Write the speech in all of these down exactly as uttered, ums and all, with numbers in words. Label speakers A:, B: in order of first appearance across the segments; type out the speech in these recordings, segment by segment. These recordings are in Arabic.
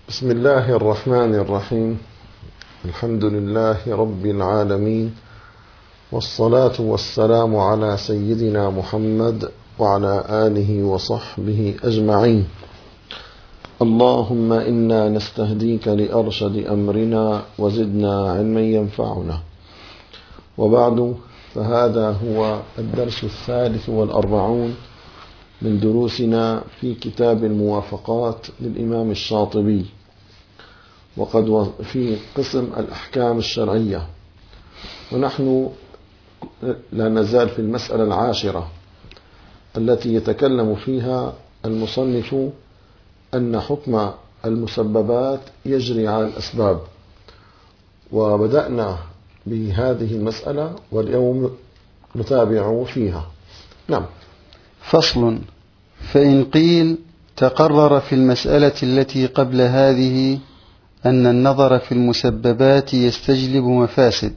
A: بسم الله الرحمن الرحيم. الحمد لله رب العالمين، والصلاة والسلام على سيدنا محمد وعلى آله وصحبه أجمعين. اللهم إنا نستهديك لأرشد أمرنا وزدنا علما ينفعنا. وبعد، فهذا هو الدرس الثالث والأربعون من دروسنا في كتاب الموافقات للإمام الشاطبي، وقد في قسم الأحكام الشرعية، ونحن لا نزال في المسألة العاشرة التي يتكلم فيها المصنف أن حكم المسببات يجري على الأسباب، وبدأنا بهذه المسألة واليوم نتابع فيها. نعم.
B: فصل. فإن قيل تقرر في المسألة التي قبل هذه أن النظر في المسببات يستجلب مفاسد،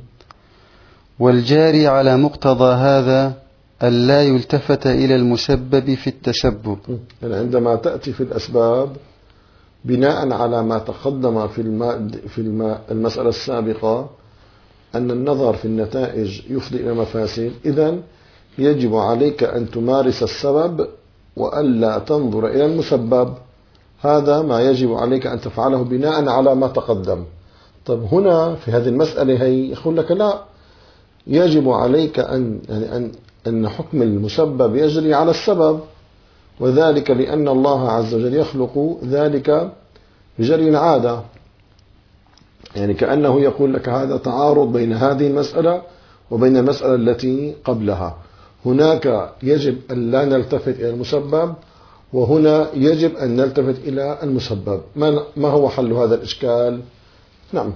B: والجاري على مقتضى هذا أن لا يلتفت إلى المسبب في التسبب.
A: يعني عندما تأتي في الأسباب بناء على ما تقدم في في المسألة السابقة أن النظر في النتائج يفضي إلى مفاسد، إذن يجب عليك أن تمارس السبب وألا تنظر إلى المسبب. هذا ما يجب عليك أن تفعله بناء على ما تقدم. طب هنا في هذه المسألة هي يقول لك لا، يجب عليك أن يعني أن أن حكم المسبب يجري على السبب، وذلك لأن الله عز وجل يخلق ذلك بجري العادة. يعني كأنه يقول لك هذا تعارض بين هذه المسألة وبين المسألة التي قبلها. هناك يجب أن لا نلتفت إلى المسبب، وهنا يجب أن نلتفت إلى المسبب. ما هو حل هذا الإشكال؟ نعم.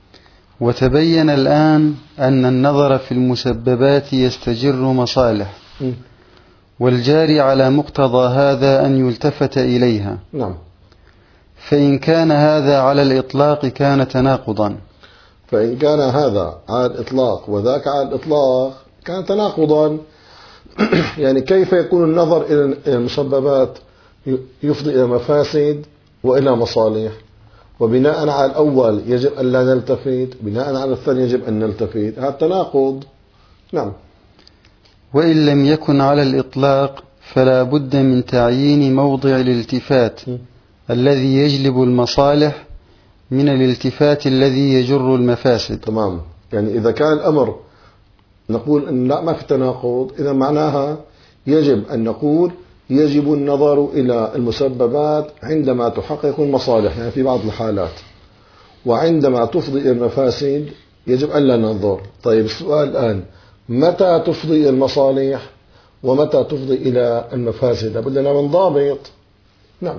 B: وتبين الآن أن النظر في المسببات يستجر مصالح، م. والجاري على مقتضى هذا أن يلتفت إليها.
A: نعم.
B: فإن كان هذا على الإطلاق كان تناقضا.
A: فإن كان هذا على الإطلاق وذاك على الإطلاق كان تناقضا. يعني كيف يكون النظر إلى المسببات يفضي إلى مفاسد وإلى مصالح، وبناء على الأول يجب أن لا نلتفت، بناء على الثاني يجب أن نلتفت؟ هذا تناقض. نعم.
B: وإن لم يكن على الإطلاق فلا بد من تعيين موضع الالتفات م. الذي يجلب المصالح من الالتفات الذي يجر المفاسد.
A: تمام. يعني إذا كان الأمر نقول أن لا ما في تناقض، إذا معناها يجب أن نقول يجب النظر إلى المسببات عندما تحقق المصالح، يعني في بعض الحالات، وعندما تفضي إلى المفاسد يجب أن لا ننظر. طيب السؤال الآن، متى تفضي إلى المصالح ومتى تفضي إلى المفاسد؟ لابد لنا من ضابط. نعم.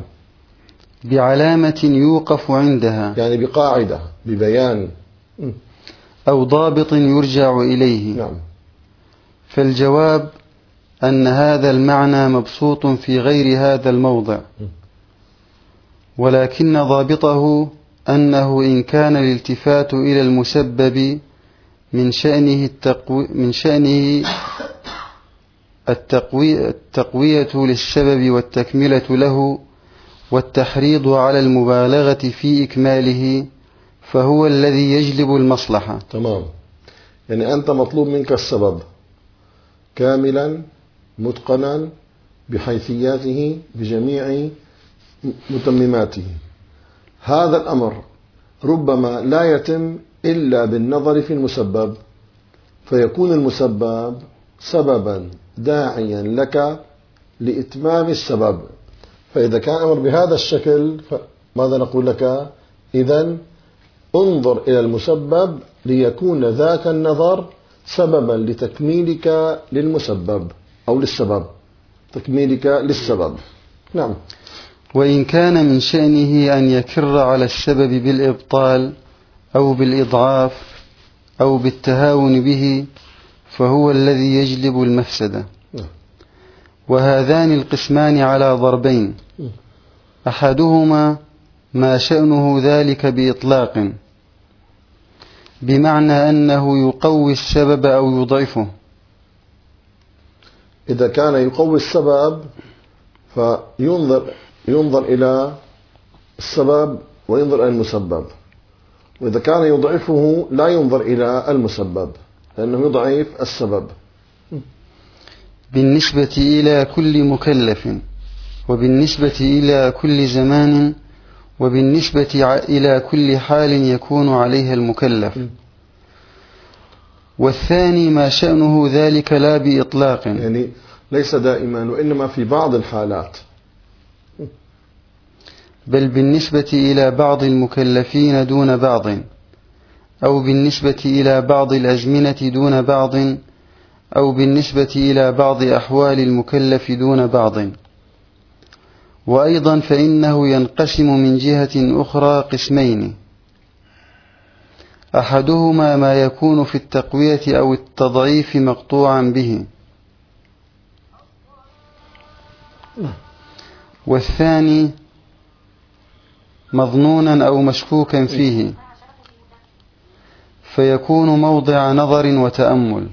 B: بعلامة يوقف عندها،
A: يعني بقاعدة، ببيان،
B: أو ضابط يرجع إليه.
A: نعم.
B: فالجواب أن هذا المعنى مبسوط في غير هذا الموضع، ولكن ضابطه أنه إن كان الالتفات إلى المسبب من شأنه التقوي من شأنه التقوي التقوية للسبب والتكملة له والتحريض على المبالغة في إكماله، فهو الذي يجلب المصلحة.
A: تمام. يعني أنت مطلوب منك السبب كاملا متقنا بحيثياته بجميع متمماته. هذا الأمر ربما لا يتم إلا بالنظر في المسبب، فيكون المسبب سببا داعيا لك لإتمام السبب. فإذا كان الأمر بهذا الشكل فماذا نقول لك؟ إذن انظر إلى المسبب ليكون ذاك النظر سببا لتكميلك للمسبب أو للسبب، تكميلك للسبب. نعم.
B: وإن كان من شأنه أن يكر على السبب بالإبطال أو بالإضعاف أو بالتهاون به فهو الذي يجلب المفسدة.
A: نعم.
B: وهذان القسمان على ضربين، أحدهما ما شأنه ذلك بإطلاق، بمعنى أنه يقوي السبب أو يضعفه.
A: إذا كان يقوي السبب فينظر ينظر إلى السبب وينظر إلى المسبب، وإذا كان يضعفه لا ينظر إلى المسبب لأنه يضعف السبب.
B: بالنسبة إلى كل مكلف، وبالنسبة إلى كل زمان، وبالنسبة إلى كل حال يكون عليها المكلف. والثاني ما شأنه ذلك لا بإطلاق،
A: يعني ليس دائما وإنما في بعض الحالات،
B: بل بالنسبة إلى بعض المكلفين دون بعض، أو بالنسبة إلى بعض الأزمنة دون بعض، أو بالنسبة إلى بعض أحوال المكلف دون بعض. وأيضا فإنه ينقسم من جهة أخرى قسمين: أحدهما ما يكون في التقوية أو التضعيف مقطوعا به، والثاني مظنونا أو مشكوكا فيه، فيكون موضع نظر وتأمل،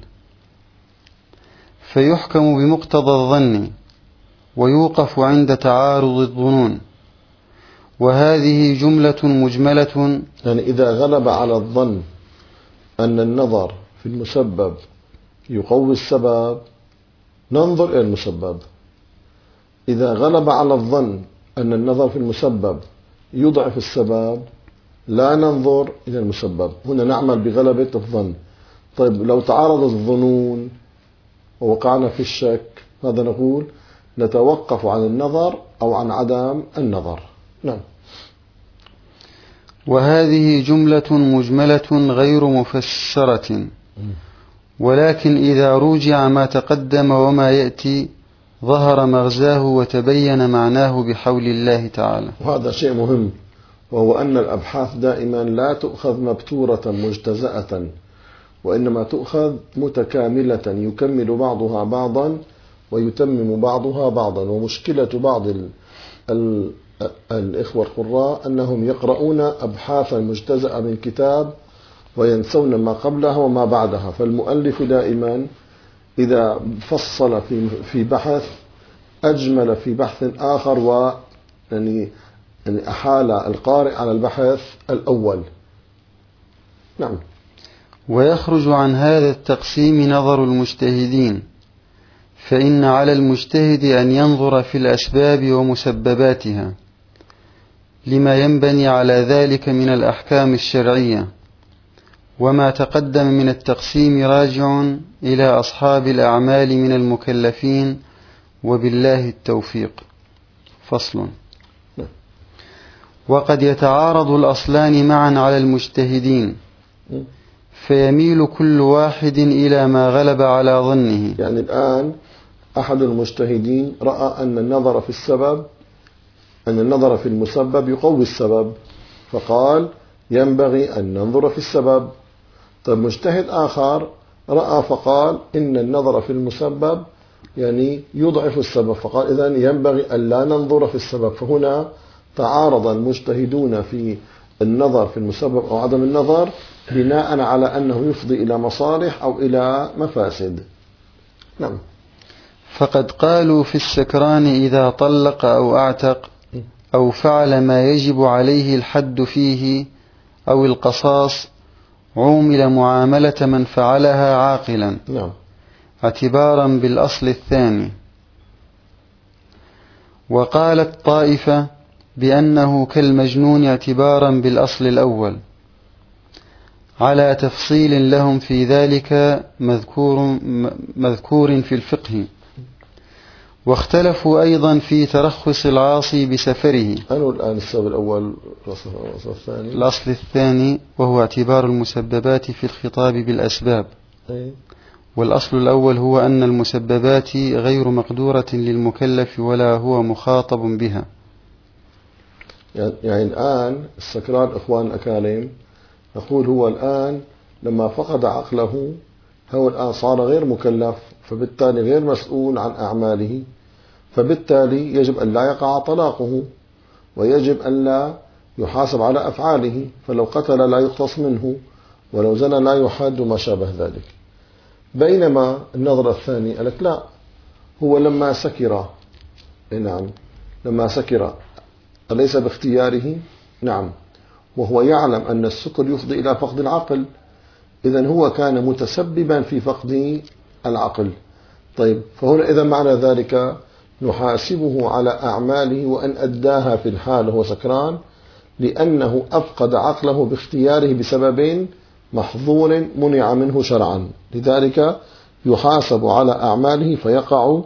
B: فيحكم بمقتضى الظن، ويوقف عند تعارض الظنون. وهذه جملة مجملة.
A: يعني إذا غلب على الظن أن النظر في المسبب يقوي السبب ننظر إلى المسبب، إذا غلب على الظن أن النظر في المسبب يضعف السبب لا ننظر إلى المسبب. هنا نعمل بغلبة الظن. طيب لو تعارضت الظنون ووقعنا في الشك ماذا نقول؟ نتوقف عن النظر أو عن عدم النظر. نعم.
B: وهذه جملة مجملة غير مفسرة، ولكن إذا رجع ما تقدم وما يأتي ظهر مغزاه وتبين معناه بحول الله تعالى.
A: وهذا شيء مهم، وهو أن الأبحاث دائما لا تؤخذ مبتورة مجتزأة، وإنما تؤخذ متكاملة يكمل بعضها بعضا ويتمم بعضها بعضا. ومشكلة بعض ال ال الإخوة القراء أنهم يقرؤون أبحاثا مجتزأة من كتاب وينسون ما قبلها وما بعدها. فالمؤلف دائما إذا فصل في في بحث أجمل في بحث آخر، و يعني يعني أحال القارئ على البحث الأول. نعم.
B: ويخرج عن هذا التقسيم نظر المجتهدين، فإن على المجتهد أن ينظر في الأسباب ومسبباتها لما ينبني على ذلك من الأحكام الشرعية. وما تقدم من التقسيم راجع إلى أصحاب الأعمال من المكلفين، وبالله التوفيق. فصل. وقد يتعارض الأصلان معا على المجتهدين، فيميل كل واحد إلى ما غلب على ظنه.
A: يعني الآن أحد المجتهدين رأى أن النظر في السبب أن النظر في المسبب يقوي السبب، فقال ينبغي أن ننظر في السبب. طيب مجتهد آخر رأى فقال إن النظر في المسبب يعني يضعف السبب، فقال إذن ينبغي أن لا ننظر في السبب. فهنا تعارض المجتهدون في النظر في المسبب أو عدم النظر بناء على أنه يفضي إلى مصالح أو إلى مفاسد. نعم.
B: فقد قالوا في السكران إذا طلق أو أعتق أو فعل ما يجب عليه الحد فيه أو القصاص عومل معاملة من فعلها عاقلا.
A: نعم.
B: اعتبارا بالأصل الثاني. وقالت طائفة بأنه كالمجنون اعتبارا بالأصل الأول، على تفصيل لهم في ذلك مذكور, مذكور في الفقه. واختلفوا أيضا في ترخص العاصي بسفره.
A: أنه الآن السبب الأول الأصل الثاني
B: الأصل الثاني وهو اعتبار المسببات في الخطاب بالأسباب.
A: أي.
B: والأصل الأول هو أن المسببات غير مقدورة للمكلف ولا هو مخاطب بها.
A: يعني الآن السكران إخوان الأكاليم نقول هو الآن لما فقد عقله هو الآن صار غير مكلف، فبالتالي غير مسؤول عن أعماله، فبالتالي يجب أن لا يقع طلاقه ويجب أن لا يحاسب على أفعاله، فلو قتل لا يقتص منه، ولو زنى لا يحد وما شابه ذلك. بينما النظرة الثانية قالت لا، هو لما سكر، نعم لما سكر أليس باختياره؟ نعم، وهو يعلم أن السكر يفضي إلى فقد العقل، إذن هو كان متسببا في فقد العقل. طيب، فهنا إذا معنى ذلك نحاسبه على أعماله وأن أداها في الحال وهو سكران، لأنه أفقد عقله باختياره بسبب محظور منع منه شرعا، لذلك يحاسب على أعماله فيقع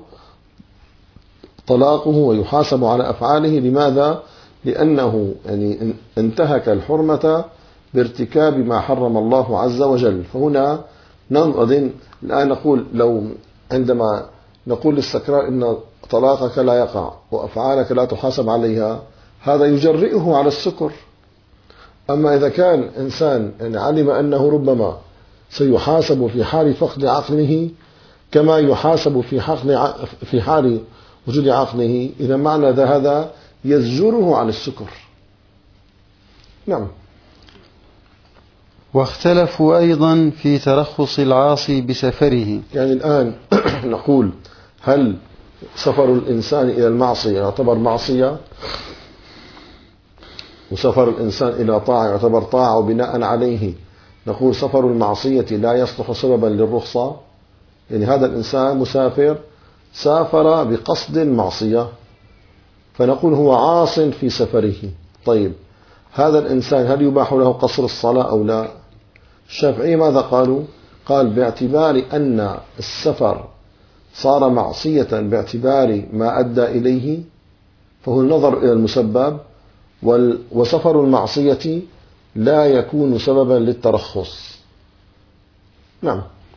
A: طلاقه ويحاسب على أفعاله. لماذا؟ لأنه يعني انتهك الحرمة بارتكاب ما حرم الله عز وجل. فهنا ننظر الآن نقول، لو عندما نقول للسكران إن طلاقك لا يقع وأفعالك لا تحاسب عليها، هذا يجرئه على السكر. أما إذا كان إنسان يعني علم أنه ربما سيحاسب في حال فقد عقله كما يحاسب في حال في حال وجود عقله، إذا معنى هذا يزجره عن السكر. نعم.
B: واختلفوا أيضا في ترخص العاصي بسفره.
A: يعني الآن نقول هل سفر الإنسان إلى المعصية يعتبر معصية، وسفر الإنسان إلى طاعة يعتبر طاعة، وبناء عليه نقول سفر المعصية لا يصلح سببا للرخصة؟ يعني هذا الإنسان مسافر سافر بقصد المعصية، فنقول هو عاص في سفره. طيب، هذا الإنسان هل يباح له قصر الصلاة أو لا؟ الشافعي ماذا قالوا؟ قال باعتبار أن السفر صار معصية باعتبار ما أدى إليه، فهو النظر إلى المسبب، وسفر المعصية لا يكون سببا للترخص. نعم.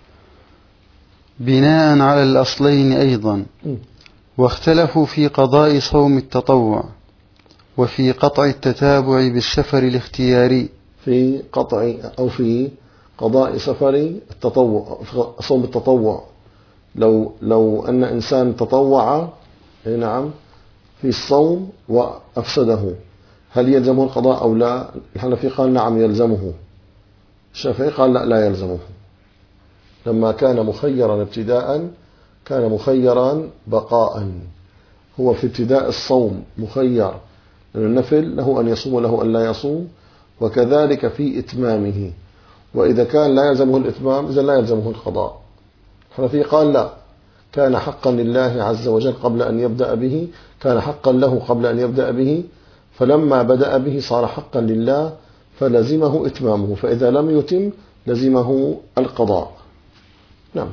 B: بناء على الأصلين أيضا، واختلفوا في قضاء صوم التطوع وفي قطع التتابع بالسفر الاختياري. في
A: قطع أو في قضاء سفر التطوع، صوم التطوع، لو لو أن إنسان تطوع نعم في الصوم وأفسده، هل يلزمه القضاء أو لا؟ الحنفي قال نعم يلزمه، الشافعي قال لا لا يلزمه. لما كان مخيرا ابتداء كان مخيرا بقاء، هو في ابتداء الصوم مخير، لأن النفل له أن يصوم له أن لا يصوم، وكذلك في إتمامه، وإذا كان لا يلزمه الإتمام إذا لا يلزمه القضاء. الحنفي قال لا، كان حقا لله عز وجل قبل أن يبدأ به، كان حقا له قبل أن يبدأ به، فلما بدأ به صار حقا لله فلزمه إتمامه، فإذا لم يتم لزمه القضاء. نعم.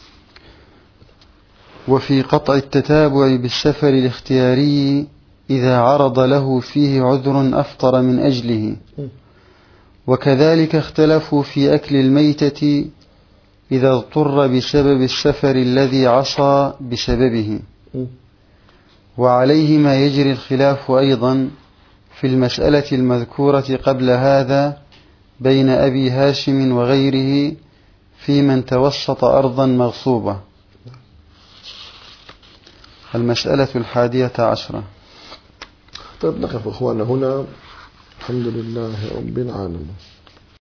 B: وفي قطع التتابع بالسفر الاختياري إذا عرض له فيه عذر أفطر من أجله. وكذلك اختلفوا في أكل الميتة إذا اضطر بسبب السفر الذي عصى بسببه، وعليه ما يجري الخلاف أيضا في المسألة المذكورة قبل هذا بين أبي هاشم وغيره في من توسط أرضا مغصوبة. المسألة الحادية عشرة.
A: طيب نقف أخوانا هنا، الحمد لله رب العالمين.